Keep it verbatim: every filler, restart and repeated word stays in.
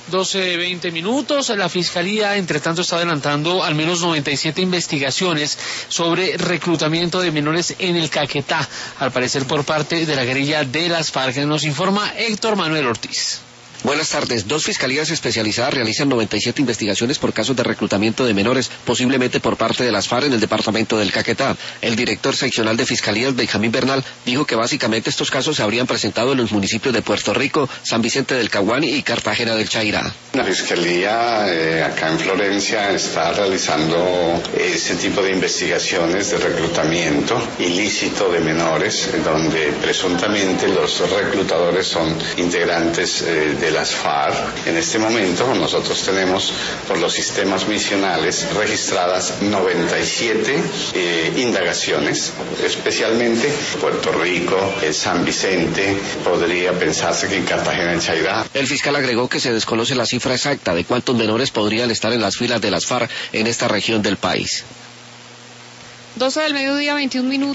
doce, veinte minutos. La Fiscalía, entre tanto, está adelantando al menos noventa y siete investigaciones sobre reclutamiento de menores en el Caquetá, al parecer por parte de la guerrilla de las FARC. Nos informa Héctor Manuel Ortiz. Buenas tardes. Dos fiscalías especializadas realizan noventa y siete investigaciones por casos de reclutamiento de menores, posiblemente por parte de las FARC en el departamento del Caquetá. El director seccional de Fiscalías, Benjamín Bernal, dijo que básicamente estos casos se habrían presentado en los municipios de Puerto Rico, San Vicente del Caguán y Cartagena del Chairá. La Fiscalía eh, acá en Florencia está realizando ese tipo de investigaciones de reclutamiento ilícito de menores, donde presuntamente los reclutadores son integrantes eh, de las FARC. En este momento nosotros tenemos por los sistemas misionales registradas noventa y siete eh, indagaciones, especialmente Puerto Rico, eh, San Vicente, podría pensarse que en Cartagena del Chairá. El fiscal agregó que se desconoce la cifra exacta de cuántos menores podrían estar en las filas de las FARC en esta región del país. doce del mediodía, veintiún minutos.